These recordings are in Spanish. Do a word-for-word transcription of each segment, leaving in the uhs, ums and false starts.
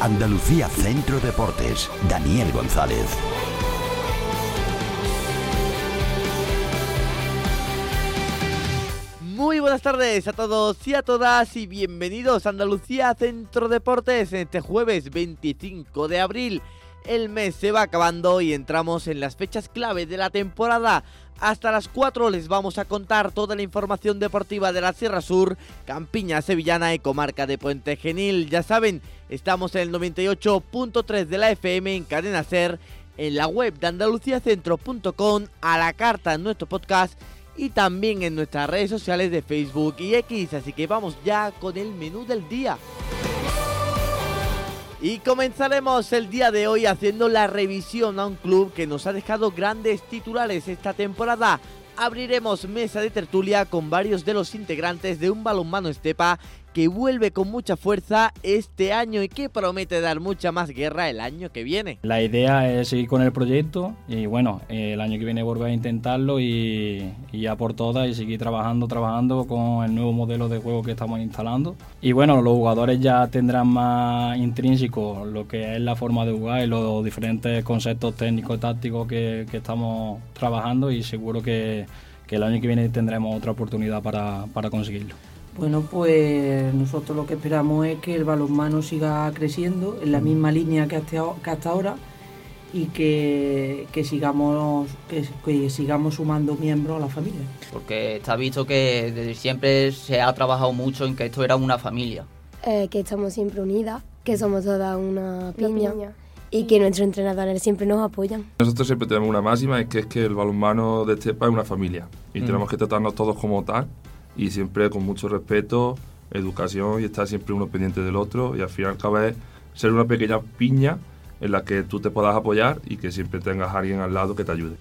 Andalucía Centro Deportes, Daniel González. Muy buenas tardes a todos y a todas y bienvenidos a Andalucía Centro Deportes en este jueves veinticinco de abril. El mes se va acabando y entramos en las fechas clave de la temporada. Hasta las cuatro les vamos a contar toda la información deportiva de la Sierra Sur, Campiña Sevillana y Comarca de Puente Genil. Ya saben, estamos en el noventa y ocho punto tres de la F M en Cadena Ser, en la web de andalucía centro punto com, a la carta en nuestro podcast y también en nuestras redes sociales de Facebook y X. Así que vamos ya con el menú del día. Y comenzaremos el día de hoy haciendo la revisión a un club que nos ha dejado grandes titulares esta temporada. Abriremos mesa de tertulia con varios de los integrantes de un balonmano Estepa que vuelve con mucha fuerza este año y que promete dar mucha más guerra el año que viene. La idea es seguir con el proyecto y bueno, el año que viene volver a intentarlo y, y ya por todas y seguir trabajando, trabajando con el nuevo modelo de juego que estamos instalando. Y bueno, los jugadores ya tendrán más intrínseco lo que es la forma de jugar y los diferentes conceptos técnicos y tácticos que, que estamos trabajando y seguro que, que el año que viene tendremos otra oportunidad para, para conseguirlo. Bueno, pues nosotros lo que esperamos es que el balonmano siga creciendo en la misma línea que hasta, que hasta ahora y que, que, sigamos, que, que sigamos sumando miembros a la familia. Porque está visto que desde siempre se ha trabajado mucho en que esto era una familia. Eh, que estamos siempre unidas, que somos todas una piña, piña y que nuestros entrenadores siempre nos apoyan. Nosotros siempre tenemos una máxima, es que es que el balonmano de Estepa es una familia y mm. tenemos que tratarnos todos como tal. Y siempre con mucho respeto, educación y estar siempre uno pendiente del otro y al final cabe ser una pequeña piña en la que tú te puedas apoyar y que siempre tengas a alguien al lado que te ayude.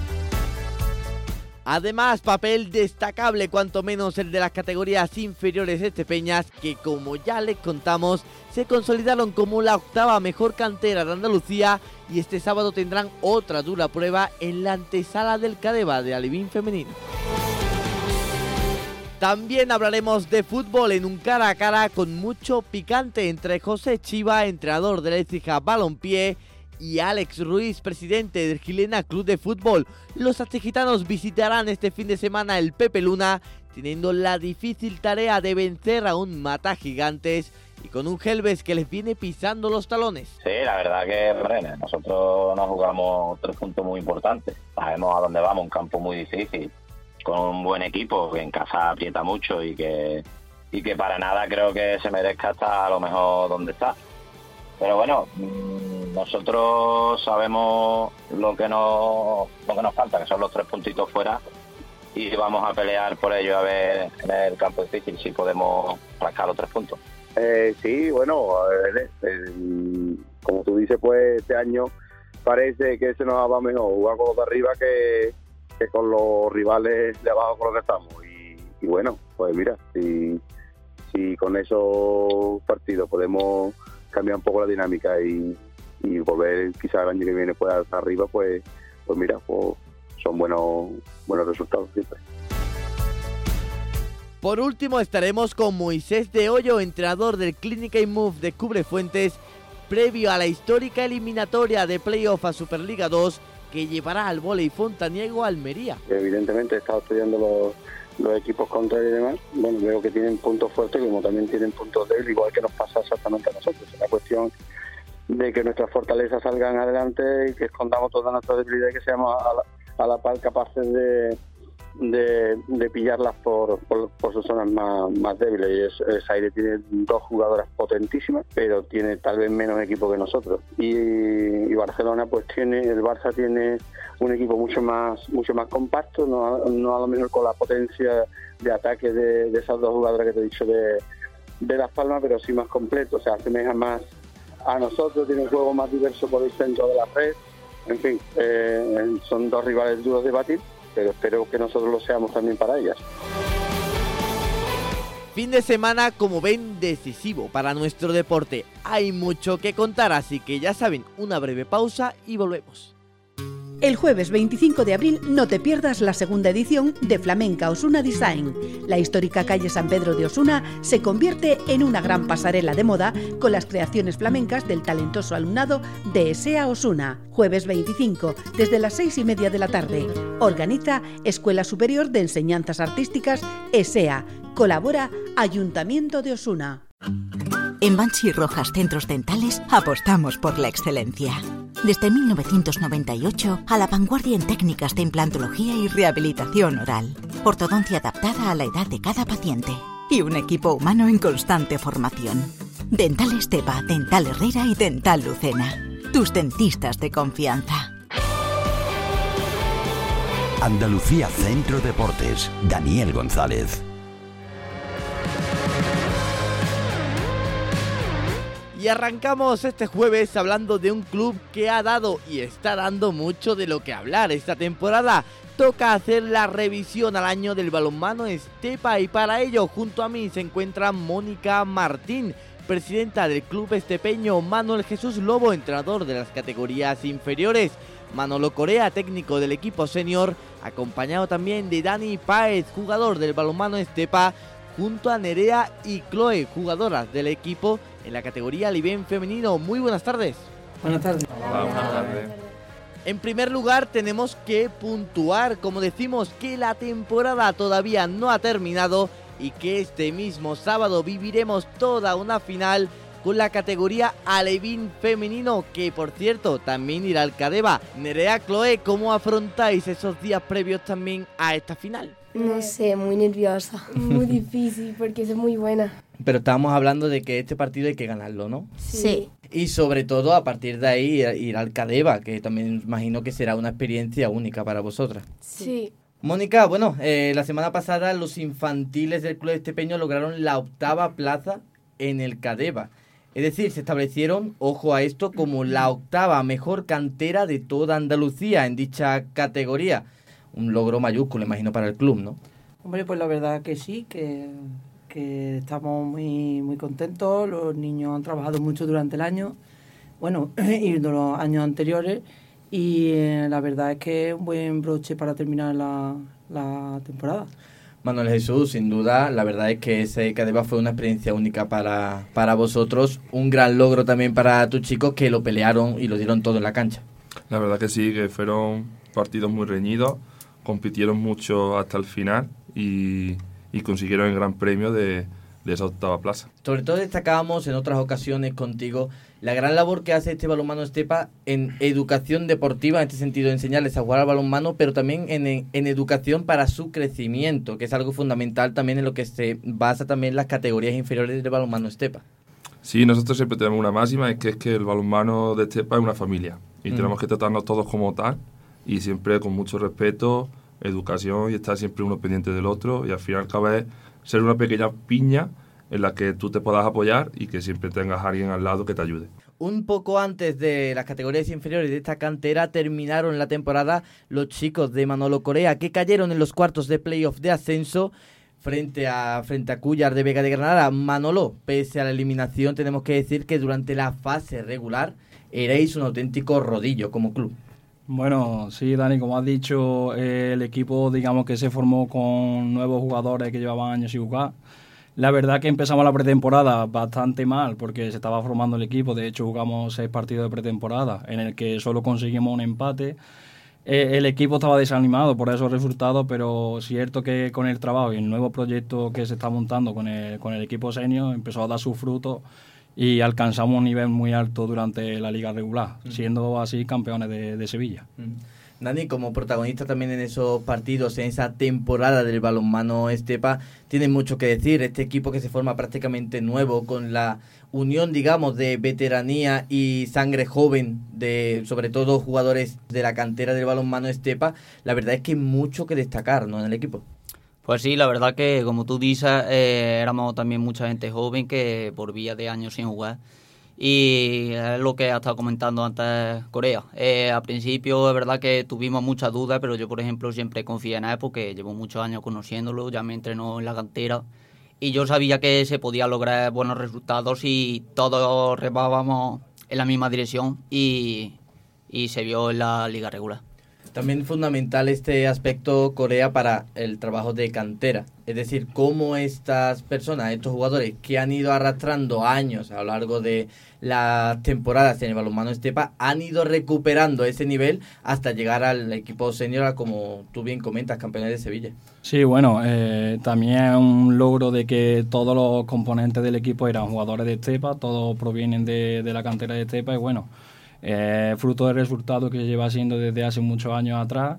Además, papel destacable cuanto menos el de las categorías inferiores estepeñas que, como ya les contamos, se consolidaron como la octava mejor cantera de Andalucía y este sábado tendrán otra dura prueba en la antesala del Cadeva de Alevín femenino. También hablaremos de fútbol en un cara a cara con mucho picante entre José Chiva, entrenador de la Écija Balompié, y Alex Ruiz, presidente del Gilena Club de Fútbol. Los aztecitanos visitarán este fin de semana el Pepe Luna, teniendo la difícil tarea de vencer a un mata gigantes y con un Gelbes que les viene pisando los talones. Sí, la verdad que bueno, nosotros nos jugamos tres puntos muy importantes. Sabemos a dónde vamos, un campo muy difícil, con un buen equipo que en casa aprieta mucho y que y que para nada creo que se merezca estar a lo mejor donde está. Pero bueno, nosotros sabemos lo que nos lo que nos falta, que son los tres puntitos fuera, y vamos a pelear por ello a ver en el campo difícil si podemos rascar los tres puntos. Eh, sí, bueno, eh, eh, como tú dices, pues este año parece que se nos va mejor jugar con los de arriba que que con los rivales de abajo con los que estamos y, y bueno, pues mira, si, si con esos partidos podemos cambiar un poco la dinámica y, y volver quizás el año que viene pues hasta arriba, pues pues mira, pues son buenos buenos resultados siempre. Por último estaremos con Moisés de Hoyo, entrenador del Clínica y Move de Cubrefuentes, previo a la histórica eliminatoria de playoff a Superliga dos que llevará al vóley fontaniego a Almería. Evidentemente he estado estudiando los, los equipos contrarios y demás. Bueno, veo que tienen puntos fuertes como también tienen puntos débiles, igual que nos pasa exactamente a nosotros. Es la cuestión de que nuestras fortalezas salgan adelante y que escondamos todas nuestras debilidades y que seamos a la, a la par capaces de, de, de pillarlas por, por, por sus zonas más, más débiles. Y es, es Aire tiene dos jugadoras potentísimas, pero tiene tal vez menos equipo que nosotros. Y, y Barcelona, pues tiene, el Barça tiene un equipo mucho más mucho más compacto, no, no a lo mejor con la potencia de ataque de, de esas dos jugadoras que te he dicho de, de Las Palmas, pero sí más completo, o sea, asemeja más a nosotros, tiene un juego más diverso por el centro de la red. En fin, eh, son dos rivales duros de batir, pero espero que nosotros lo seamos también para ellas. Fin de semana, como ven, decisivo para nuestro deporte. Hay mucho que contar, así que ya saben, una breve pausa y volvemos. El jueves veinticinco de abril no te pierdas la segunda edición de Flamenca Osuna Design. La histórica calle San Pedro de Osuna se convierte en una gran pasarela de moda con las creaciones flamencas del talentoso alumnado de ESEA Osuna. Jueves veinticinco, desde las seis y media de la tarde. Organiza Escuela Superior de Enseñanzas Artísticas ESEA. Colabora Ayuntamiento de Osuna. En Bansi Rojas Centros Dentales apostamos por la excelencia. Desde mil novecientos noventa y ocho, a la vanguardia en técnicas de implantología y rehabilitación oral. Ortodoncia adaptada a la edad de cada paciente. Y un equipo humano en constante formación. Dental Estepa, Dental Herrera y Dental Lucena. Tus dentistas de confianza. Andalucía Centro Deportes. Daniel González. Y arrancamos este jueves hablando de un club que ha dado y está dando mucho de lo que hablar esta temporada. Toca hacer la revisión al año del balonmano Estepa y para ello junto a mí se encuentra Mónica Martín, presidenta del club estepeño, Manuel Jesús Lobo, entrenador de las categorías inferiores, Manolo Corea, técnico del equipo senior, acompañado también de Dani Páez, jugador del balonmano Estepa, junto a Nerea y Chloe, jugadoras del equipo en la categoría Liben femenino. Muy buenas tardes. Buenas tardes. Hola, buenas tardes. En primer lugar tenemos que puntuar, como decimos, que la temporada todavía no ha terminado y que este mismo sábado viviremos toda una final con la categoría Alevín femenino, que por cierto también irá al Cadeva. Nerea, Chloe, ¿cómo afrontáis esos días previos también a esta final? No sé, muy nerviosa, muy difícil porque es muy buena. Pero estábamos hablando de que este partido hay que ganarlo, ¿no? Sí. Y sobre todo a partir de ahí ir al Cadeva, que también imagino que será una experiencia única para vosotras. Sí. Mónica, bueno, eh, la semana pasada los infantiles del Club Estepeño lograron la octava plaza en el Cadeva. Es decir, se establecieron, ojo a esto, como la octava mejor cantera de toda Andalucía en dicha categoría. Un logro mayúsculo, imagino, para el club, ¿no? Hombre, pues la verdad que sí, que, que estamos muy, muy contentos. Los niños han trabajado mucho durante el año, bueno, y de los años anteriores, y eh, la verdad es que es un buen broche para terminar la, la temporada. Manuel Jesús, sin duda, la verdad es que ese Cadeva fue una experiencia única para, para vosotros, un gran logro también para tus chicos que lo pelearon y lo dieron todo en la cancha. La verdad que sí, que fueron partidos muy reñidos, compitieron mucho hasta el final y, y consiguieron el gran premio de, de esa octava plaza. Sobre todo destacábamos en otras ocasiones contigo la gran labor que hace este balonmano Estepa en educación deportiva, en este sentido, enseñarles a jugar al balonmano, pero también en, en educación para su crecimiento, que es algo fundamental también en lo que se basa también las categorías inferiores del balonmano Estepa. Sí, nosotros siempre tenemos una máxima, es que es que el balonmano de Estepa es una familia y mm. tenemos que tratarnos todos como tal y siempre con mucho respeto, educación y estar siempre uno pendiente del otro y al final cabe ser una pequeña piña en la que tú te puedas apoyar y que siempre tengas a alguien al lado que te ayude. Un poco antes de las categorías inferiores de esta cantera terminaron la temporada los chicos de Manolo Corea, que cayeron en los cuartos de playoff de ascenso frente a frente a Cúllar de Vega de Granada. Manolo, pese a la eliminación, tenemos que decir que durante la fase regular erais un auténtico rodillo como club. Bueno, sí, Dani, como has dicho, eh, el equipo, digamos que se formó con nuevos jugadores que llevaban años sin jugar. La verdad que empezamos la pretemporada bastante mal porque se estaba formando el equipo. De hecho, jugamos seis partidos de pretemporada en el que solo conseguimos un empate. Eh, el equipo estaba desanimado por esos resultados, pero cierto que con el trabajo y el nuevo proyecto que se está montando con el, con el equipo senior empezó a dar sus frutos y alcanzamos un nivel muy alto durante la liga regular, mm. siendo así campeones de, de Sevilla. Mm. Dani, como protagonista también en esos partidos, en esa temporada del balonmano Estepa, tiene mucho que decir. Este equipo que se forma prácticamente nuevo, con la unión, digamos, de veteranía y sangre joven, de sobre todo jugadores de la cantera del balonmano Estepa, la verdad es que hay mucho que destacar, ¿no?, en el equipo. Pues sí, la verdad que, como tú dices, eh, éramos también mucha gente joven que por vía de años sin jugar. Y es lo que ha estado comentando antes Corea. Eh, al principio es verdad que tuvimos muchas dudas, pero yo, por ejemplo, siempre confié en él porque llevo muchos años conociéndolo, ya me entrenó en la cantera y yo sabía que se podía lograr buenos resultados y todos remábamos en la misma dirección y, y se vio en la liga regular. También fundamental este aspecto, Corea, para el trabajo de cantera. Es decir, cómo estas personas, estos jugadores que han ido arrastrando años a lo largo de las temporadas en el balonmano Estepa, han ido recuperando ese nivel hasta llegar al equipo senior, como tú bien comentas, campeones de Sevilla. Sí, bueno, eh, también es un logro de que todos los componentes del equipo eran jugadores de Estepa, todos provienen de, de la cantera de Estepa y bueno, eh, fruto del resultado que lleva haciendo desde hace muchos años atrás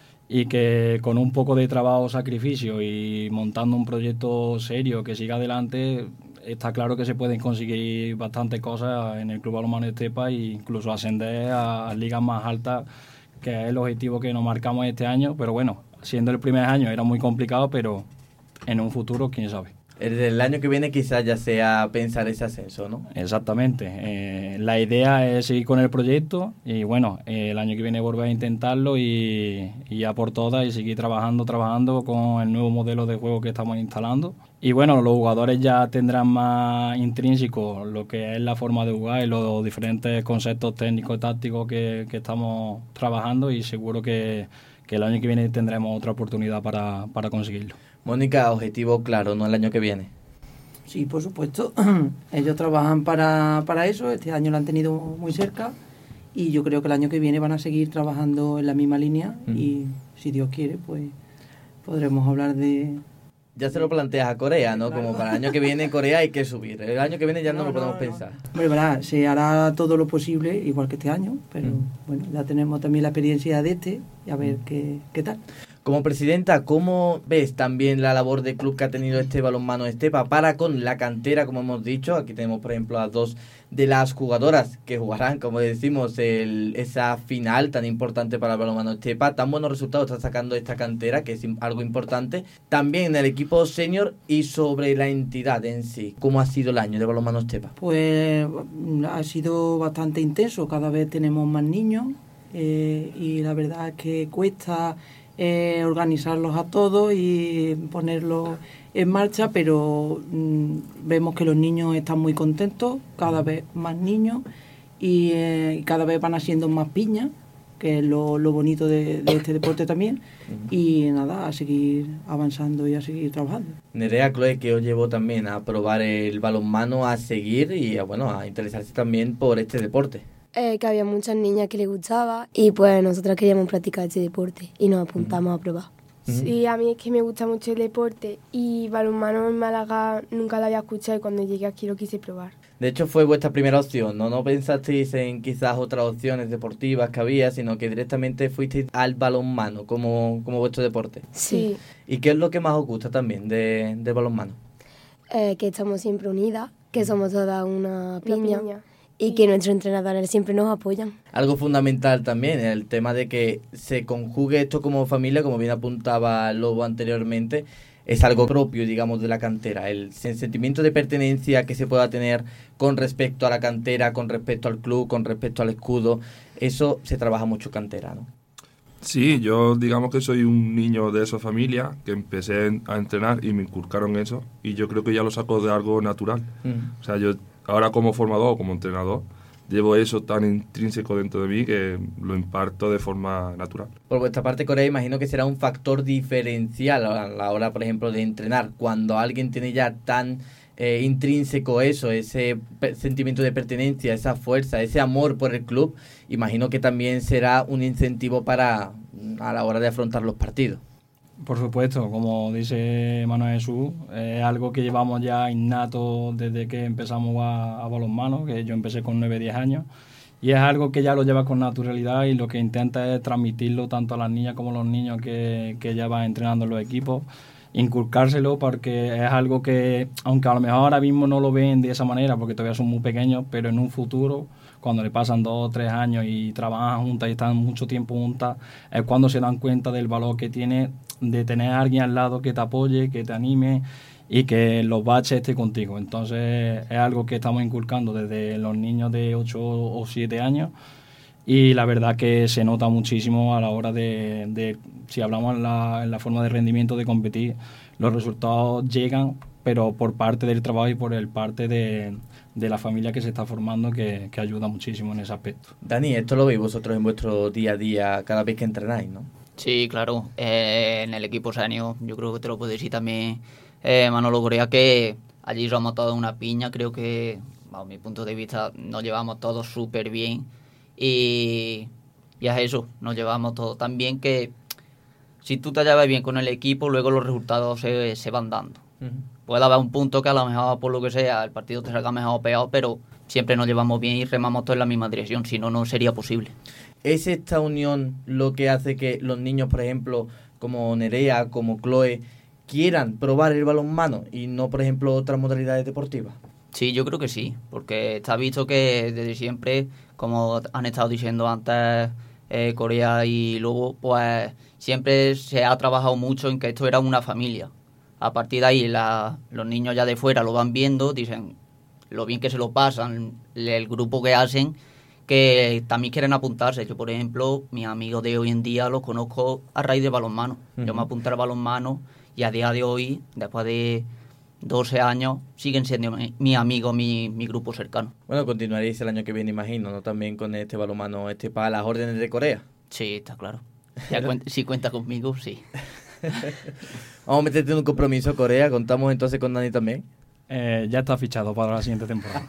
y que con un poco de trabajo, sacrificio y montando un proyecto serio que siga adelante, está claro que se pueden conseguir bastantes cosas en el Club Balonmano Estepa e incluso ascender a, a ligas más altas, que es el objetivo que nos marcamos este año, pero bueno, siendo el primer año era muy complicado, pero en un futuro, quién sabe. El año que viene quizás ya sea pensar ese ascenso, ¿no? Exactamente. Eh, la idea es seguir con el proyecto y bueno, eh, el año que viene volver a intentarlo y, y ya por todas y seguir trabajando, trabajando con el nuevo modelo de juego que estamos instalando. Y bueno, los jugadores ya tendrán más intrínseco lo que es la forma de jugar y los diferentes conceptos técnicos y tácticos que, que estamos trabajando y seguro que, que el año que viene tendremos otra oportunidad para, para conseguirlo. Mónica, objetivo claro, ¿no? El año que viene. Sí, por supuesto. Ellos trabajan para, para eso. Este año lo han tenido muy cerca y yo creo que el año que viene van a seguir trabajando en la misma línea mm. y si Dios quiere, pues podremos hablar de... Ya se lo planteas a Corea, ¿no? Como para el año que viene Corea hay que subir. El año que viene ya no, no lo podemos no, pensar. Hombre, verdad, se hará todo lo posible, igual que este año, pero mm. bueno, ya tenemos también la experiencia de este y a ver mm. qué, qué tal. Como presidenta, ¿cómo ves también la labor de club que ha tenido este balonmano Estepa para con la cantera, como hemos dicho? Aquí tenemos, por ejemplo, a dos de las jugadoras que jugarán, como decimos, el, esa final tan importante para el balonmano Estepa. Tan buenos resultados está sacando esta cantera, que es algo importante. También en el equipo senior y sobre la entidad en sí. ¿Cómo ha sido el año de balonmano Estepa? Pues ha sido bastante intenso. Cada vez tenemos más niños eh, y la verdad es que cuesta... Eh, organizarlos a todos y ponerlos en marcha, pero mmm, vemos que los niños están muy contentos, cada vez más niños y eh, cada vez van haciendo más piñas, que es lo, lo bonito de, de este deporte también, y nada, a seguir avanzando y a seguir trabajando. Nerea, Chloe, que os llevó también a probar el balonmano, a seguir y a, bueno, a interesarse también por este deporte. Eh, que había muchas niñas que les gustaba y pues nosotras queríamos practicar este deporte y nos apuntamos uh-huh. a probar. Sí, a mí es que me gusta mucho el deporte y balonmano en Málaga nunca lo había escuchado y cuando llegué aquí lo quise probar. De hecho fue vuestra primera opción, ¿no? No pensasteis en quizás otras opciones deportivas que había, sino que directamente fuisteis al balonmano como, como vuestro deporte. Sí. ¿Y qué es lo que más os gusta también de, del balonmano? Eh, que estamos siempre unidas, que somos todas una piña. Una piña. Y que nuestros entrenadores siempre nos apoyan. Algo fundamental también, el tema de que se conjugue esto como familia, como bien apuntaba Lobo anteriormente, es algo propio, digamos, de la cantera. El sentimiento de pertenencia que se pueda tener con respecto a la cantera, con respecto al club, con respecto al escudo, eso se trabaja mucho en cantera, ¿no? Sí, yo digamos que soy un niño de esa familia, que empecé a entrenar y me inculcaron eso, y yo creo que ya lo saco de algo natural. Mm. O sea, yo... Ahora como formador o como entrenador, llevo eso tan intrínseco dentro de mí que lo imparto de forma natural. Por vuestra parte, Corea, imagino que será un factor diferencial a la hora, por ejemplo, de entrenar. Cuando alguien tiene ya tan eh, intrínseco eso, ese sentimiento de pertenencia, esa fuerza, ese amor por el club, imagino que también será un incentivo para a la hora de afrontar los partidos. Por supuesto, como dice Manuel Jesús, es algo que llevamos ya innato desde que empezamos a, a balonmano, que yo empecé con nueve diez años, y es algo que ya lo lleva con naturalidad y lo que intenta es transmitirlo tanto a las niñas como a los niños que, que ya van entrenando en los equipos, inculcárselo porque es algo que, aunque a lo mejor ahora mismo no lo ven de esa manera porque todavía son muy pequeños, pero en un futuro, cuando le pasan dos o tres años y trabajan juntas y están mucho tiempo juntas, es cuando se dan cuenta del valor que tiene de tener a alguien al lado que te apoye, que te anime y que los baches esté contigo. Entonces es algo que estamos inculcando desde los niños de ocho o siete años y la verdad que se nota muchísimo a la hora de, de si hablamos en la, en la forma de rendimiento de competir, los resultados llegan, pero por parte del trabajo y por el parte de, de la familia que se está formando, que, que ayuda muchísimo en ese aspecto. Dani, esto lo veis vosotros en vuestro día a día cada vez que entrenáis, ¿no? Sí, claro. Eh, en el equipo senior, yo creo que te lo puede decir también eh, Manolo Corea, que allí somos todos una piña. Creo que, bajo mi punto de vista, nos llevamos todos súper bien. Y, y es eso, nos llevamos todos tan bien que si tú te llevas bien con el equipo, luego los resultados se, se van dando. Uh-huh. Puede haber un punto que a lo mejor, por lo que sea, el partido te salga mejor o peor, pero siempre nos llevamos bien y remamos todos en la misma dirección, si no, no sería posible. ¿Es esta unión lo que hace que los niños, por ejemplo, como Nerea, como Chloe, quieran probar el balonmano y no, por ejemplo, otras modalidades deportivas? Sí, yo creo que sí, porque está visto que desde siempre, como han estado diciendo antes eh, Corea y Lobo, pues siempre se ha trabajado mucho en que esto era una familia. A partir de ahí, la, los niños ya de fuera lo van viendo, dicen lo bien que se lo pasan, el grupo que hacen, que también quieren apuntarse. Yo, por ejemplo, mis amigos de hoy en día los conozco a raíz de balonmano. Uh-huh. Yo me apunté al balonmano y a día de hoy, después de doce años, siguen siendo mis mi amigos, mi, mi grupo cercano. Bueno, continuaréis el año que viene, imagino, ¿no? También con este balonmano este para las órdenes de Corea. Sí, está claro. Ya cuenta, si cuenta conmigo, sí. Vamos a meterte en un compromiso, Corea. Contamos entonces con Dani también. Eh, ya está fichado para la siguiente temporada.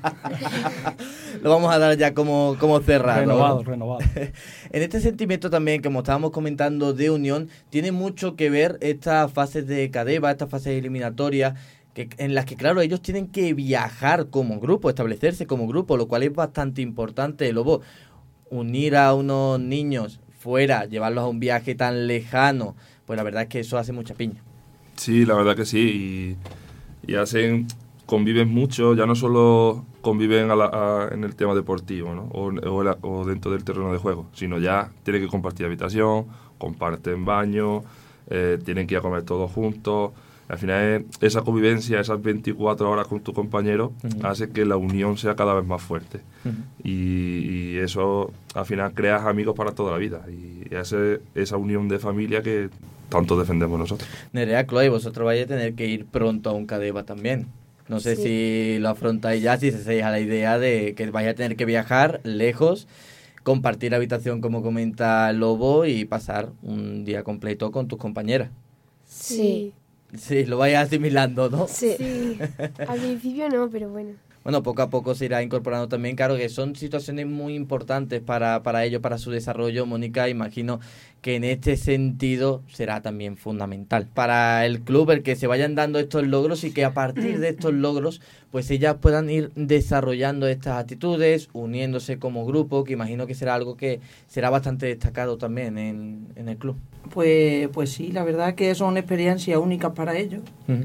Lo vamos a dar ya como, como cerrado. Renovado, renovado. En este sentimiento también, como estábamos comentando, de unión, tiene mucho que ver estas fases de Cadeva, estas fases eliminatorias, que, en las que, claro, ellos tienen que viajar como grupo, establecerse como grupo, lo cual es bastante importante, Lobo. Unir a unos niños fuera, llevarlos a un viaje tan lejano, pues la verdad es que eso hace mucha piña. Sí, la verdad que sí, y, y hacen... conviven mucho, ya no solo conviven a la, a, en el tema deportivo, ¿no? o, o, la, o dentro del terreno de juego, sino ya tienen que compartir habitación, comparten baño, eh, tienen que ir a comer todos juntos. Al final esa convivencia, esas veinticuatro horas con tu compañero, uh-huh. hace que la unión sea cada vez más fuerte. Uh-huh. y, y eso al final creas amigos para toda la vida, y ese, esa unión de familia que tanto defendemos nosotros. Nerea, Chloe, vosotros vais a tener que ir pronto a un Cadeva también. No sé sí. si lo afrontáis ya, si se hacéis a la idea de que vais a tener que viajar lejos, compartir habitación como comenta Lobo y pasar un día completo con tus compañeras. Sí. Sí, lo vais asimilando, ¿no? Sí. sí. Al principio no, pero bueno. Bueno, poco a poco se irá incorporando también, claro que son situaciones muy importantes para, para ellos, para su desarrollo. Mónica, imagino que en este sentido será también fundamental para el club el que se vayan dando estos logros y que a partir de estos logros pues ellas puedan ir desarrollando estas actitudes, uniéndose como grupo, que imagino que será algo que será bastante destacado también en, en el club. Pues, pues sí, la verdad que son experiencias únicas para ellos, uh-huh.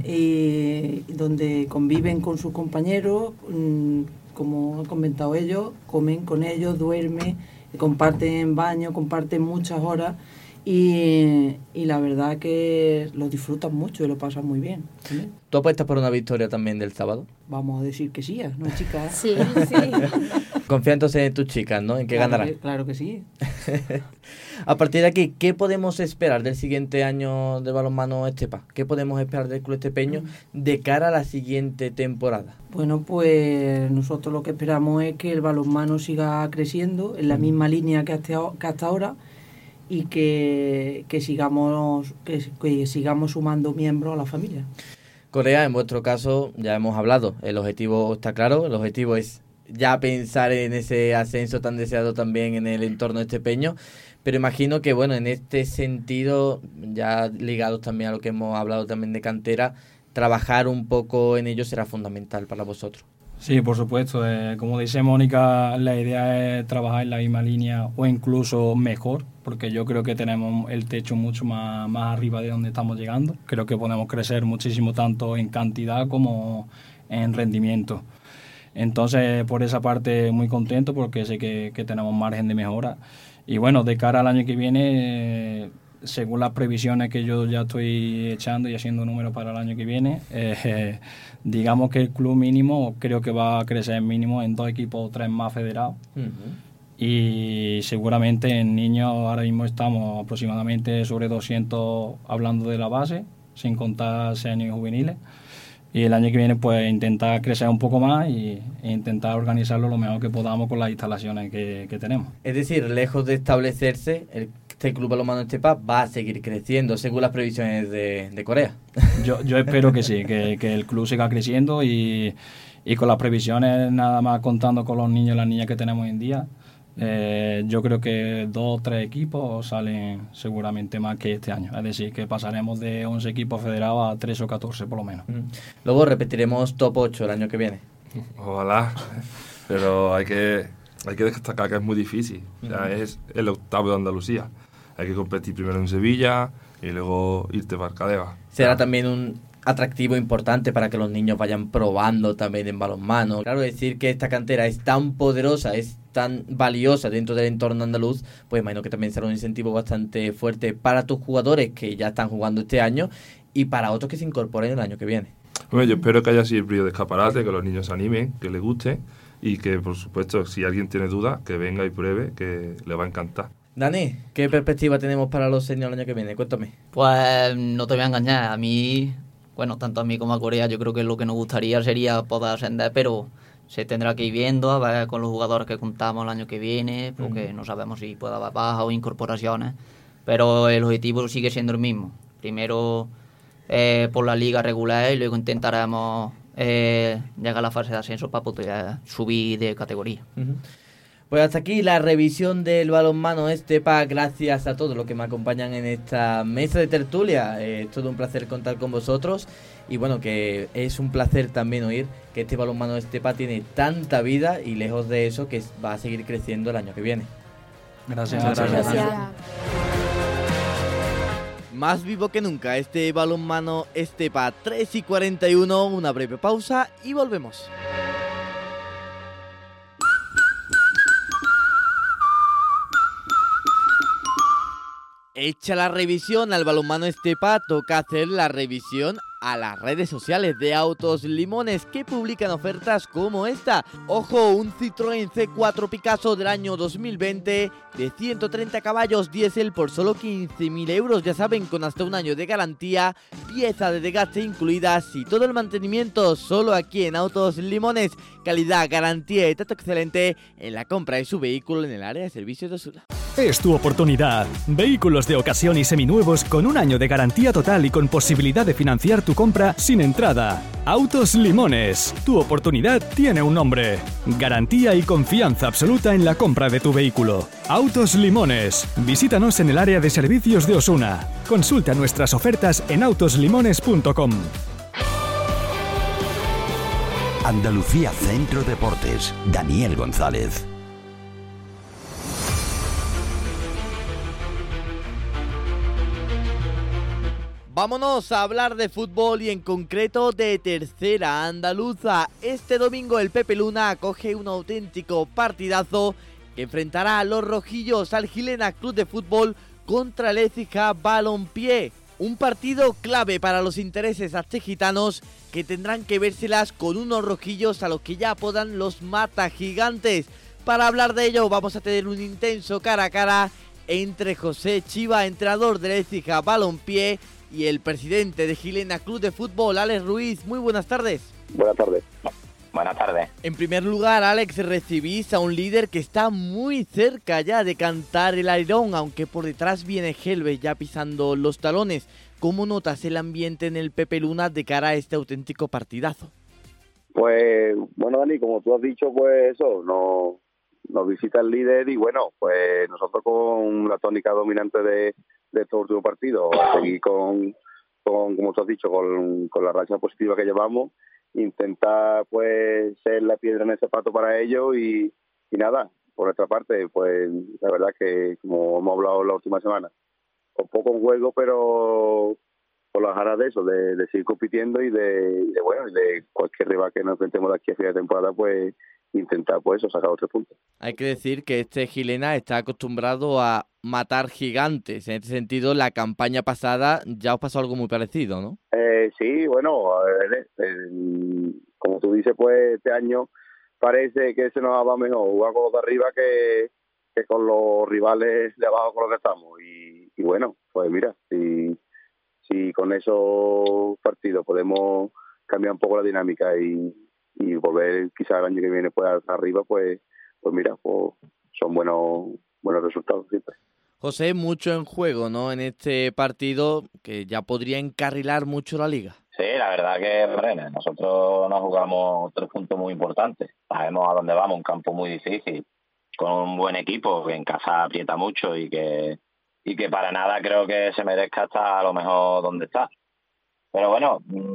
y donde conviven con sus compañeros, como han comentado ellos, comen con ellos, duermen, comparten baño, comparten muchas horas y, y la verdad que lo disfrutan mucho y lo pasan muy bien. ¿Sí? ¿Tú apuestas por una victoria también del sábado? Vamos a decir que sí, ¿no, chicas? Sí, sí. Confía entonces en tus chicas, ¿no? En que claro ganarán. Que, claro que sí. A partir de aquí, ¿qué podemos esperar del siguiente año de balonmano Estepa? ¿Qué podemos esperar del Club Estepeño de cara a la siguiente temporada? Bueno, pues nosotros lo que esperamos es que el balonmano siga creciendo en la misma línea que hasta, que hasta ahora y que, que sigamos que, que sigamos sumando miembros a la familia. Corea, en vuestro caso ya hemos hablado, el objetivo está claro, el objetivo es ya pensar en ese ascenso tan deseado también en el entorno estepeño, pero imagino que bueno, en este sentido, ya ligados también a lo que hemos hablado también de cantera, trabajar un poco en ello será fundamental para vosotros. Sí, por supuesto. Eh, como dice Mónica, la idea es trabajar en la misma línea o incluso mejor, porque yo creo que tenemos el techo mucho más, más arriba de donde estamos llegando. Creo que podemos crecer muchísimo tanto en cantidad como en rendimiento. Entonces, por esa parte, muy contento porque sé que, que tenemos margen de mejora. Y bueno, de cara al año que viene, eh, según las previsiones que yo ya estoy echando y haciendo números para el año que viene, eh, eh, digamos que el club mínimo creo que va a crecer mínimo en dos equipos o tres más federados. Uh-huh. Y seguramente en niños ahora mismo estamos aproximadamente sobre doscientos hablando de la base sin contar senior y juveniles. Y el año que viene pues intentar crecer un poco más y, e intentar organizarlo lo mejor que podamos con las instalaciones que, que tenemos. Es decir, lejos de establecerse, este Club Balonmano Estepa va a seguir creciendo según las previsiones de, de Corea. Yo, yo espero que sí, que, que el club siga creciendo y, y con las previsiones, nada más contando con los niños y las niñas que tenemos hoy en día, eh, yo creo que dos o tres equipos salen seguramente más que este año. Es decir, que pasaremos de once equipos federados a tres o catorce por lo menos. Luego repetiremos top ocho el año que viene. Ojalá, pero hay que, hay que destacar que es muy difícil. O sea, uh-huh. es el octavo de Andalucía. Hay que competir primero en Sevilla y luego irte para Arcadeva. Será también un atractivo importante para que los niños vayan probando también en balonmano. Claro, decir que esta cantera es tan poderosa, es tan valiosa dentro del entorno andaluz, pues imagino que también será un incentivo bastante fuerte para tus jugadores que ya están jugando este año y para otros que se incorporen el año que viene. Bueno, yo espero que haya sido el brillo de escaparate, que los niños se animen, que les guste y que, por supuesto, si alguien tiene dudas, que venga y pruebe, que le va a encantar. Dani, ¿qué perspectiva tenemos para los seniors el año que viene? Cuéntame. Pues no te voy a engañar, a mí, bueno, tanto a mí como a Corea, yo creo que lo que nos gustaría sería poder ascender, pero se tendrá que ir viendo, a ver con los jugadores que contamos el año que viene, porque uh-huh. no sabemos si puede haber bajas o incorporaciones, pero el objetivo sigue siendo el mismo. Primero eh, por la liga regular y luego intentaremos eh, llegar a la fase de ascenso para poder subir de categoría. Uh-huh. Pues hasta aquí la revisión del balonmano Estepa. Gracias a todos los que me acompañan en esta mesa de tertulia. Eh, es todo un placer contar con vosotros. Y bueno, que es un placer también oír que este balonmano Estepa tiene tanta vida y lejos de eso que va a seguir creciendo el año que viene. Gracias. Muchas gracias. gracias. Más vivo que nunca este balonmano Estepa. Tres y cuarenta y uno, una breve pausa y volvemos. Hecha la revisión al balonmano Estepa, toca hacer la revisión a las redes sociales de Autos Limones, que publican ofertas como esta. Ojo, un Citroën C cuatro Picasso del año dos mil veinte de ciento treinta caballos diésel por solo quince mil euros. Ya saben, con hasta un año de garantía, pieza de desgaste incluidas y todo el mantenimiento solo aquí en Autos Limones. Calidad, garantía y trato excelente en la compra de su vehículo en el área de servicios de Osuna. Es tu oportunidad. Vehículos de ocasión y seminuevos con un año de garantía total y con posibilidad de financiar tu compra sin entrada. Autos Limones. Tu oportunidad tiene un nombre. Garantía y confianza absoluta en la compra de tu vehículo. Autos Limones. Visítanos en el área de servicios de Osuna. Consulta nuestras ofertas en autos limones punto com. Andalucía Centro Deportes. Daniel González. Vámonos a hablar de fútbol y en concreto de tercera andaluza. Este domingo el Pepe Luna acoge un auténtico partidazo que enfrentará a los rojillos al Gilena Club de Fútbol contra el Écija Balompié. Un partido clave para los intereses aztecitanos que tendrán que vérselas con unos rojillos a los que ya apodan los Mata Gigantes. Para hablar de ello vamos a tener un intenso cara a cara entre José Chiva, entrenador del Écija Balompié, y el presidente de Gilena Club de Fútbol, Alex Ruiz. Muy buenas tardes. Buenas tardes. Buenas tardes. En primer lugar, Alex, recibís a un líder que está muy cerca ya de cantar el airón, aunque por detrás viene Helves ya pisando los talones. ¿Cómo notas el ambiente en el Pepe Luna de cara a este auténtico partidazo? Pues, bueno, Dani, como tú has dicho, pues eso, nos, nos visita el líder y bueno, pues nosotros con la tónica dominante de de estos últimos partidos, seguir con, con, como tú has dicho, con, con la racha positiva que llevamos, intentar pues ser la piedra en ese zapato para ellos y, y nada, por nuestra parte, pues la verdad que como hemos hablado la última semana, con poco en juego, pero por las ganas de eso, de, de seguir compitiendo y de, de bueno, y de cualquier rival que nos enfrentemos de aquí a fin de temporada, pues intentar pues eso, sacar otros puntos. Hay que decir que este Gilena está acostumbrado a matar gigantes. En este sentido, la campaña pasada ya os pasó algo muy parecido, ¿no? Eh, sí, bueno, a ver, eh, como tú dices, pues este año parece que se nos va mejor jugar con los de arriba que, que con los rivales de abajo con los que estamos. Y, y bueno, pues mira, si, si con esos partidos podemos cambiar un poco la dinámica y, y volver quizás el año que viene pues arriba, pues pues mira, pues son buenos buenos resultados siempre. José, mucho en juego, ¿no? En este partido que ya podría encarrilar mucho la liga. Sí, la verdad que, bueno, nosotros nos jugamos tres puntos muy importantes. Sabemos a dónde vamos, un campo muy difícil, con un buen equipo que en casa aprieta mucho y que y que para nada creo que se merezca estar a lo mejor donde está. Pero bueno,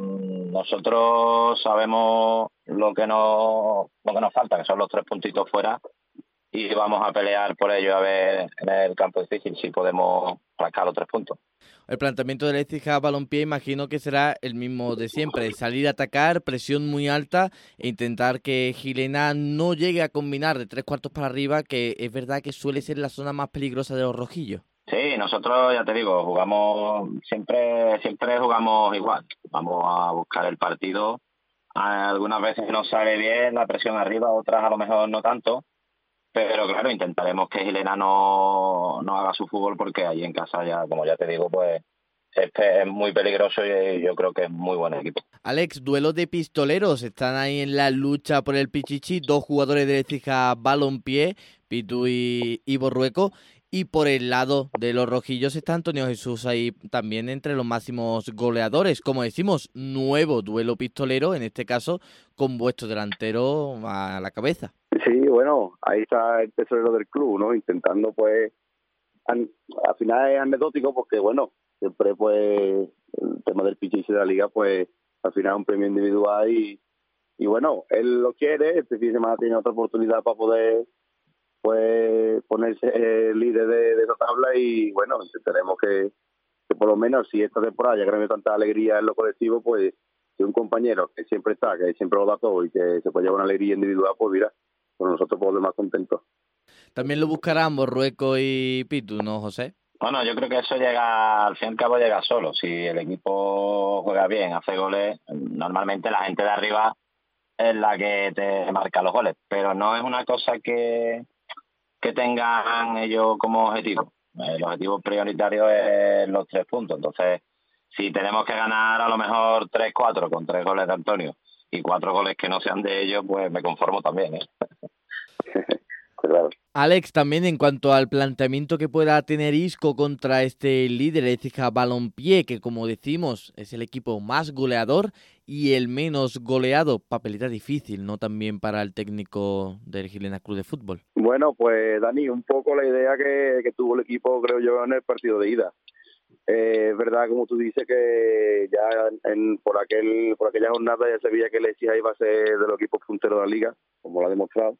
nosotros sabemos lo que nos lo que nos falta, que son los tres puntitos fuera, y vamos a pelear por ello a ver en el campo difícil si podemos rascar los tres puntos. El planteamiento del Écija Balompié imagino que será el mismo de siempre, salir a atacar, presión muy alta e intentar que Gilena no llegue a combinar de tres cuartos para arriba, que es verdad que suele ser la zona más peligrosa de los rojillos. Sí, nosotros ya te digo, jugamos siempre siempre jugamos igual, vamos a buscar el partido. Algunas veces nos sale bien la presión arriba, otras a lo mejor no tanto. Pero claro, intentaremos que Gilena no, no haga su fútbol porque allí en casa ya, como ya te digo, pues es, es muy peligroso y yo creo que es muy buen equipo. Alex, duelo de pistoleros, están ahí en la lucha por el Pichichi, dos jugadores de Écija Balompié, Pitu y, y Borrueco, y por el lado de los rojillos está Antonio Jesús ahí también entre los máximos goleadores. Como decimos, nuevo duelo pistolero, en este caso con vuestro delantero a la cabeza. Sí, bueno, ahí está el tesorero del club, ¿no? Intentando, pues, an, al final es anecdótico porque, bueno, siempre, pues, el tema del Pichichi de la liga, pues, al final es un premio individual y, y bueno, él lo quiere, este fin de semana tiene otra oportunidad para poder, pues, ponerse eh, líder de, de esa tabla y, bueno, intentaremos que, que por lo menos si esta temporada ya que no hay tanta alegría en lo colectivo, pues, si un compañero que siempre está, que siempre lo da todo y que se puede llevar una alegría individual, pues, mira, pues nosotros podemos más contentos. También lo buscarán Borrueco y Pitu, ¿no, José? Bueno, yo creo que eso llega, al fin y al cabo llega solo. Si el equipo juega bien, hace goles, normalmente la gente de arriba es la que te marca los goles, pero no es una cosa que, que tengan ellos como objetivo. El objetivo prioritario es los tres puntos. Entonces, si tenemos que ganar a lo mejor tres cuatro con tres goles de Antonio y cuatro goles que no sean de ellos, pues me conformo también, ¿eh? Claro. Alex, también en cuanto al planteamiento que pueda tener Isco contra este líder, Écija Balompié, que como decimos es el equipo más goleador y el menos goleado, papelita difícil, ¿no? También para el técnico del Gilena Club de Fútbol. Bueno, pues Dani, un poco la idea que, que tuvo el equipo, creo yo, en el partido de ida. Eh, es verdad, como tú dices, que ya en, por aquel por aquella jornada ya se veía que el Écija iba a ser de los equipos punteros de la liga, como lo ha demostrado.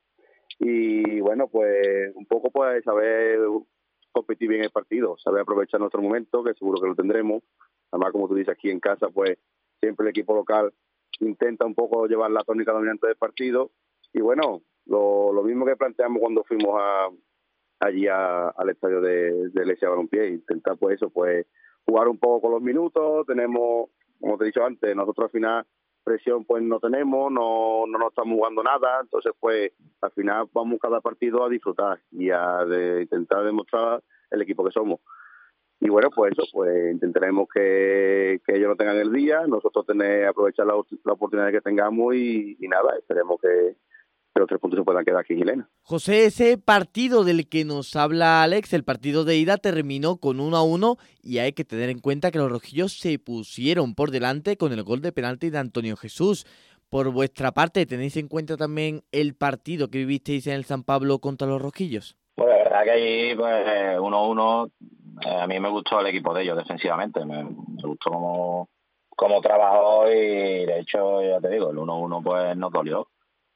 Y bueno, pues un poco pues saber competir bien el partido, saber aprovechar nuestro momento, que seguro que lo tendremos. Además, como tú dices, aquí en casa, pues siempre el equipo local intenta un poco llevar la tónica dominante del partido. Y bueno, lo, lo mismo que planteamos cuando fuimos a allí a, al estadio de, de Écija Balompié, intentar pues eso, pues jugar un poco con los minutos. Tenemos, como te he dicho antes, nosotros al final presión pues no tenemos, no no nos estamos jugando nada, entonces pues al final vamos cada partido a disfrutar y a de, intentar demostrar el equipo que somos. Y bueno, pues eso, pues intentaremos que, que ellos no tengan el día, nosotros tener aprovechar la, la oportunidad que tengamos y, y nada, esperemos que que los tres puntos se puedan quedar aquí en Gilena. José, ese partido del que nos habla Alex, el partido de ida, terminó con uno a uno y hay que tener en cuenta que los rojillos se pusieron por delante con el gol de penalti de Antonio Jesús. Por vuestra parte, ¿tenéis en cuenta también el partido que vivisteis en el San Pablo contra los rojillos? Pues la verdad que allí, pues uno a uno, eh, a mí me gustó el equipo de ellos defensivamente, me, me gustó cómo, cómo trabajó y de hecho, ya te digo, el uno a uno pues nos dolió.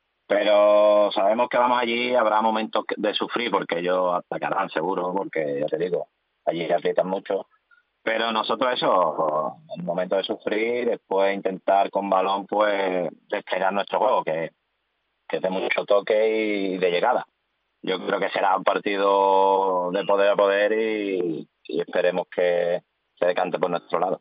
Pero sabemos que vamos allí, habrá momentos de sufrir porque ellos atacarán seguro, porque ya te digo, allí aprietan mucho. Pero nosotros eso, en el momento de sufrir, después intentar con balón pues desplegar nuestro juego, que, que es de mucho toque y de llegada. Yo creo que será un partido de poder a poder y, y esperemos que se decante por nuestro lado.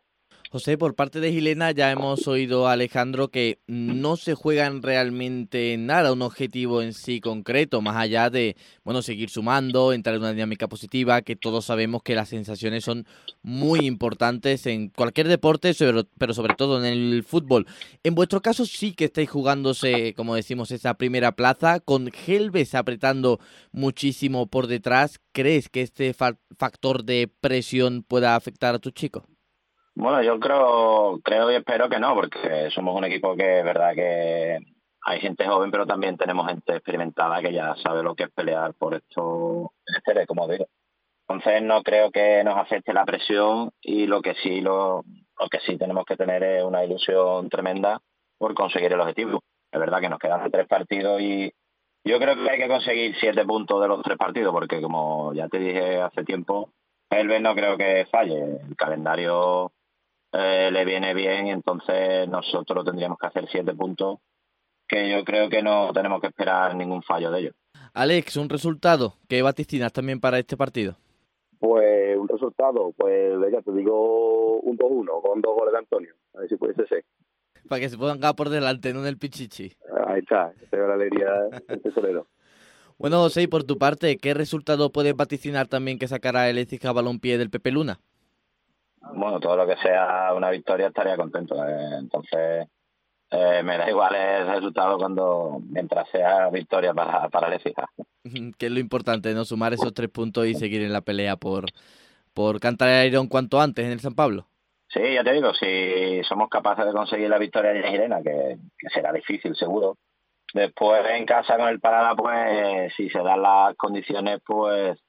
José, por parte de Gilena ya hemos oído a Alejandro que no se juegan realmente nada, un objetivo en sí concreto, más allá de, bueno, seguir sumando, entrar en una dinámica positiva, que todos sabemos que las sensaciones son muy importantes en cualquier deporte, pero sobre todo en el fútbol. En vuestro caso sí que estáis jugándose, como decimos, esa primera plaza, con Gelbes apretando muchísimo por detrás. ¿Crees que este fa- factor de presión pueda afectar a tus chicos? Bueno, yo creo, creo y espero que no, porque somos un equipo que es verdad que hay gente joven, pero también tenemos gente experimentada que ya sabe lo que es pelear por esto, este, como digo. Entonces no creo que nos afecte la presión y lo que sí lo, lo que sí tenemos que tener es una ilusión tremenda por conseguir el objetivo. Es verdad que nos quedan tres partidos y yo creo que hay que conseguir siete puntos de los tres partidos, porque como ya te dije hace tiempo, el B no creo que falle. El calendario Eh, le viene bien y entonces nosotros tendríamos que hacer siete puntos, que yo creo que no tenemos que esperar ningún fallo de ellos. Alex, un resultado que vaticinas también para este partido. Pues un resultado, pues venga, te digo un dos uno con dos goles de Antonio, a ver si puede ser. Para que se ponga por delante, no en el pichichi. Ahí está, te veo la alegría del tesorero. Bueno, José, y por tu parte, ¿qué resultado puedes vaticinar también que sacará el Écija Balompié del Pepe Luna? Bueno, todo lo que sea una victoria estaría contento. Eh, entonces, eh, me da igual el resultado cuando mientras sea victoria para, para el Écija. Que es lo importante, ¿no? Sumar esos tres puntos y seguir en la pelea por, por cantar el airón cuanto antes en el San Pablo. Sí, ya te digo, si somos capaces de conseguir la victoria en Girena, que, que será difícil, seguro. Después en casa con el Parada, pues si se dan las condiciones, pues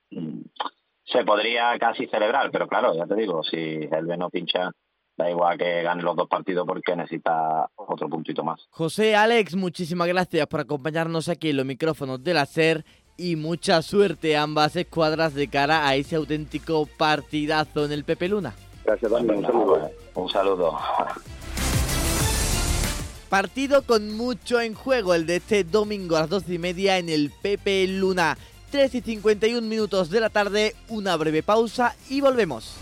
se podría casi celebrar, pero claro, ya te digo, si el B no pincha, da igual que gane los dos partidos porque necesita otro puntito más. José, Alex, muchísimas gracias por acompañarnos aquí en los micrófonos de la SER y mucha suerte a ambas escuadras de cara a ese auténtico partidazo en el Pepe Luna. Gracias, Dani, un saludo. Un saludo. Partido con mucho en juego, el de este domingo a las doce y media en el Pepe Luna. tres y cincuenta y un minutos de la tarde, una breve pausa y volvemos.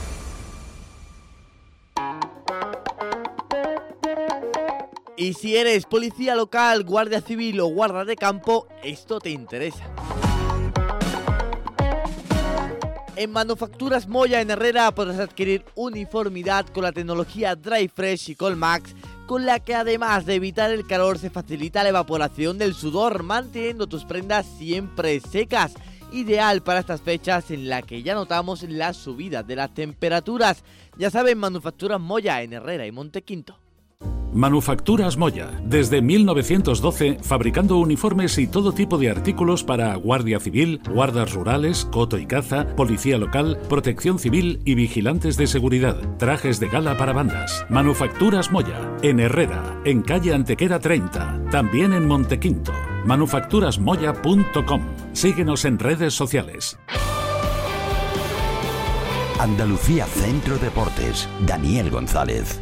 Y si eres policía local, guardia civil o guarda de campo, esto te interesa. En Manufacturas Moya en Herrera podrás adquirir uniformidad con la tecnología Dry Fresh y Colmax, con la que además de evitar el calor se facilita la evaporación del sudor, manteniendo tus prendas siempre secas. Ideal para estas fechas en la que ya notamos la subida de las temperaturas. Ya saben, Manufacturas Moya en Herrera y Montequinto. Manufacturas Moya, desde mil novecientos doce, fabricando uniformes y todo tipo de artículos para Guardia Civil, guardas rurales, coto y caza, policía local, protección civil y vigilantes de seguridad. Trajes de gala para bandas. Manufacturas Moya, en Herrera, en calle Antequera treinta, también en Montequinto. manufacturas moya punto com. Síguenos en redes sociales. Andalucía Centro Deportes, Daniel González.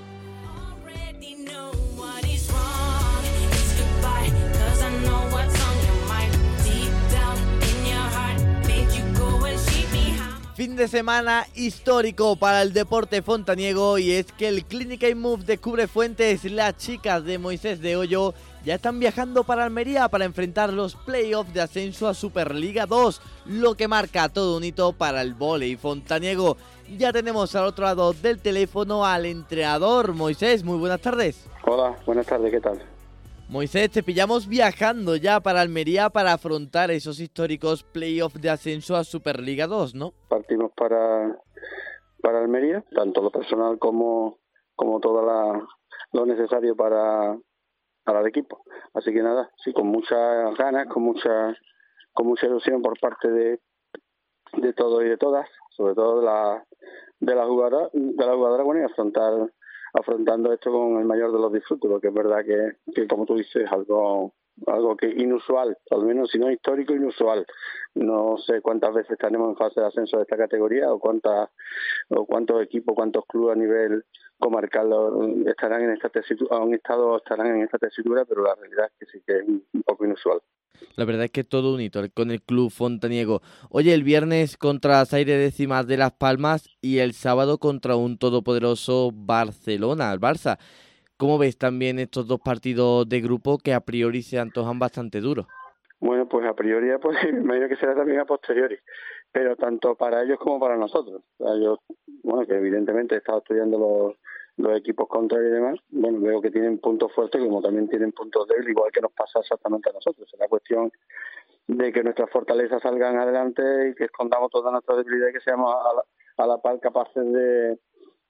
Fin de semana histórico para el deporte fontaniego, y es que el Clínica y Move de Cubrefuentes, las chicas de Moisés de Hoyo, ya están viajando para Almería para enfrentar los playoffs de ascenso a Superliga dos, lo que marca todo un hito para el vóley fontaniego. Ya tenemos al otro lado del teléfono al entrenador. Moisés, muy buenas tardes. Hola, buenas tardes, ¿qué tal? Moisés, te pillamos viajando ya para Almería para afrontar esos históricos playoffs de ascenso a Superliga dos, ¿no? Partimos para, para Almería, tanto lo personal como, como todo la, lo necesario para, para el equipo. Así que nada, sí, con muchas ganas, con mucha, con mucha ilusión por parte de, de todos y de todas, sobre todo de la, de la jugadora, de la jugadora, bueno, y afrontar afrontando esto con el mayor de los disfrutos, porque es verdad que, que como tú dices, es algo algo que inusual, al menos si no histórico, inusual. No sé cuántas veces estaremos en fase de ascenso de esta categoría o cuántas o cuántos equipos, cuántos clubes a nivel comarcal estarán en esta tesitura, han estado estarán en esta tesitura, pero la realidad es que sí que es un poco inusual. La verdad es que todo un hito con el club fontaniego. Oye, el viernes contra Zaire Décimas de Las Palmas y el sábado contra un todopoderoso Barcelona, el Barça. ¿Cómo ves también estos dos partidos de grupo que a priori se antojan bastante duros? Bueno, pues a priori, pues me imagino que será también a posteriori, pero tanto para ellos como para nosotros. O sea, yo, bueno, que evidentemente he estado estudiando los, los equipos contrarios y demás, bueno, veo que tienen puntos fuertes como también tienen puntos débiles, igual que nos pasa exactamente a nosotros. Es la cuestión de que nuestras fortalezas salgan adelante y que escondamos toda nuestra debilidad y que seamos a la, a la par capaces de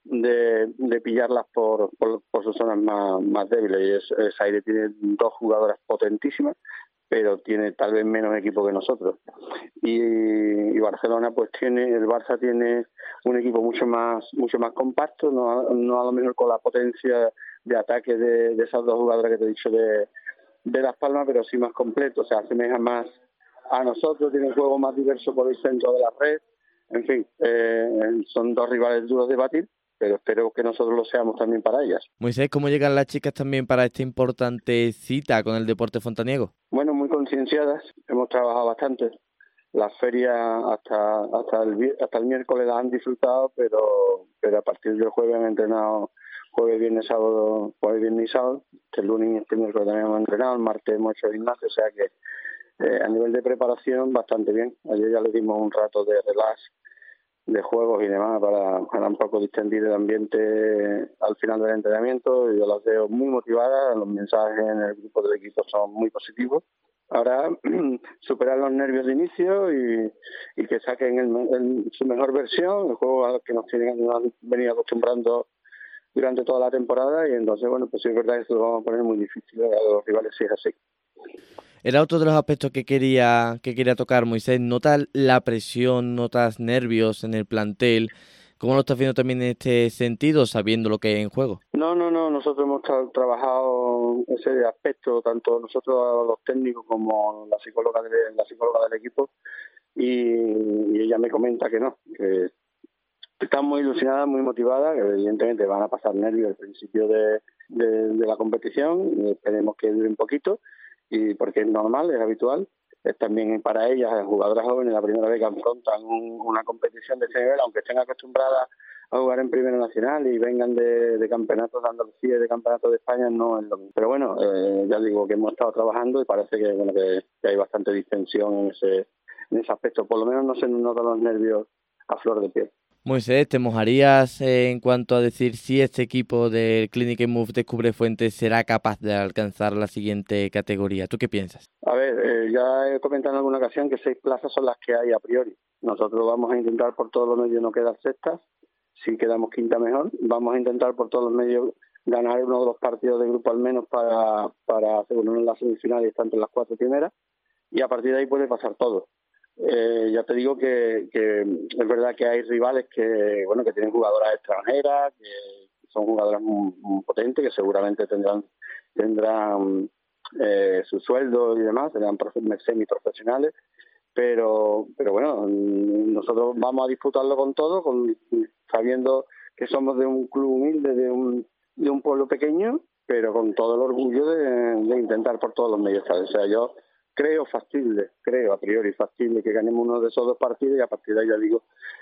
de, de pillarlas por, por, por sus zonas más, más débiles. Y es, es Zaire tiene dos jugadoras potentísimas, pero tiene tal vez menos equipo que nosotros. Y, y Barcelona pues tiene, el Barça tiene un equipo mucho más mucho más compacto, no, no a lo mejor con la potencia de ataque de, de esas dos jugadoras que te he dicho de, de Las Palmas, pero sí más completo, o sea, asemeja más a nosotros, tiene un juego más diverso por el centro de la red. En fin, eh, son dos rivales duros de batir, pero espero que nosotros lo seamos también para ellas. Moisés, ¿cómo llegan las chicas también para esta importante cita con el deporte fontaniego? Bueno, muy concienciadas, hemos trabajado bastante. Las ferias hasta hasta el hasta el miércoles las han disfrutado, pero pero a partir del jueves han entrenado jueves, viernes, sábado, jueves, viernes y sábado. Este lunes y este miércoles también hemos entrenado, el martes hemos hecho gimnasio, o sea que eh, a nivel de preparación bastante bien. Ayer ya le dimos un rato de relax, de juegos y demás para, para un poco distendir el ambiente al final del entrenamiento. Yo las veo muy motivadas, los mensajes en el grupo del equipo son muy positivos. Ahora superar los nervios de inicio y, y que saquen el, el, su mejor versión, el juego al que nos tienen nos han venido acostumbrando durante toda la temporada, y entonces bueno, pues sí es verdad que esto lo vamos a poner muy difícil a los rivales si es así. Era otro de los aspectos que quería que quería tocar, Moisés. ¿Notas la presión, notas nervios en el plantel? ¿Cómo lo estás viendo también en este sentido, sabiendo lo que hay en juego? No, no, no. Nosotros hemos tra- trabajado ese aspecto, tanto nosotros los técnicos como la psicóloga de, la psicóloga del equipo, y, y ella me comenta que no, que están muy ilusionadas, muy motivadas, que evidentemente van a pasar nervios al principio de, de, de la competición, y esperemos que dure un poquito, y porque es normal, es habitual. Es también para ellas, jugadoras jóvenes, la primera vez que afrontan un, una competición de este nivel, aunque estén acostumbradas a jugar en Primera Nacional y vengan de, de campeonatos de Andalucía y de campeonatos de España, no es lo mismo. Pero bueno, eh, ya digo que hemos estado trabajando y parece que, bueno, que, que hay bastante distensión en ese, en ese aspecto. Por lo menos no se nos notan los nervios a flor de piel. Moisés, ¿te mojarías eh, en cuanto a decir si este equipo del Clinic Move Descubre Fuentes será capaz de alcanzar la siguiente categoría? ¿Tú qué piensas? A ver, eh, ya he comentado en alguna ocasión que seis plazas son las que hay a priori. Nosotros vamos a intentar por todos los medios no quedar sextas. Si quedamos quinta mejor. Vamos a intentar por todos los medios ganar uno de los partidos de grupo al menos para, para asegurarnos la semifinal y estar entre las cuatro primeras. Y a partir de ahí puede pasar todo. Eh, ya te digo que, que es verdad que hay rivales que bueno que tienen jugadoras extranjeras, que son jugadoras muy, muy potentes, que seguramente tendrán tendrán eh, su sueldo y demás, serán semiprofesionales, pero pero bueno, nosotros vamos a disputarlo con todo, con, sabiendo que somos de un club humilde, de un de un pueblo pequeño, pero con todo el orgullo de, de intentar por todos los medios, ¿sabes? O sea, yo creo factible, creo a priori factible que ganemos uno de esos dos partidos, y a partir de ahí ya digo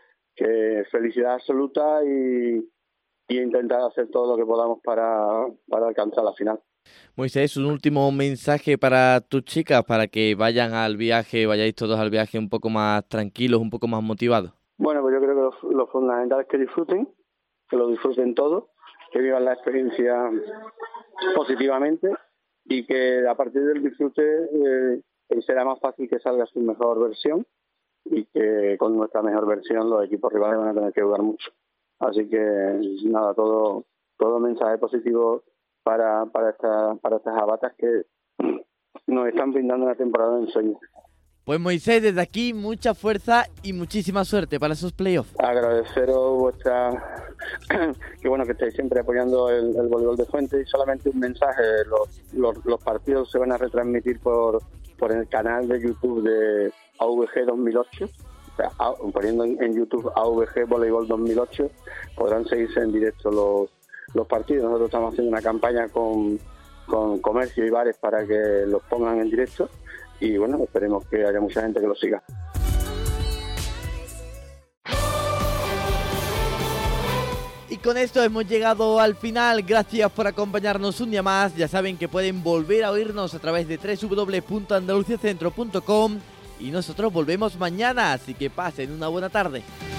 que felicidad absoluta y, y intentar hacer todo lo que podamos para, para alcanzar la final. Moisés, un último mensaje para tus chicas, para que vayan al viaje, vayáis todos al viaje un poco más tranquilos, un poco más motivados. Bueno, pues yo creo que lo, lo fundamental es que disfruten, que lo disfruten todo, que vivan la experiencia positivamente, y que a partir del disfrute eh, será más fácil que salga su mejor versión, y que con nuestra mejor versión los equipos rivales van a tener que jugar mucho. Así que nada, todo todo mensaje positivo para para esta, para estas abatas que nos están brindando una temporada de ensueño. Pues Moisés, desde aquí mucha fuerza y muchísima suerte para esos playoffs. Agradeceros vuestra... que bueno que estáis siempre apoyando el, el voleibol de Fuente, y solamente un mensaje: los, los, los partidos se van a retransmitir por, por el canal de YouTube de A V G dos mil ocho. O sea, a, poniendo en, en YouTube A V G Voleibol dos mil ocho podrán seguirse en directo los, los partidos. Nosotros estamos haciendo una campaña con, con comercio y bares para que los pongan en directo, y bueno, esperemos que haya mucha gente que los siga. Y con esto hemos llegado al final. Gracias por acompañarnos un día más. Ya saben que pueden volver a oírnos a través de doble u doble u doble u punto andaluciacentro punto com, y nosotros volvemos mañana, así que pasen una buena tarde.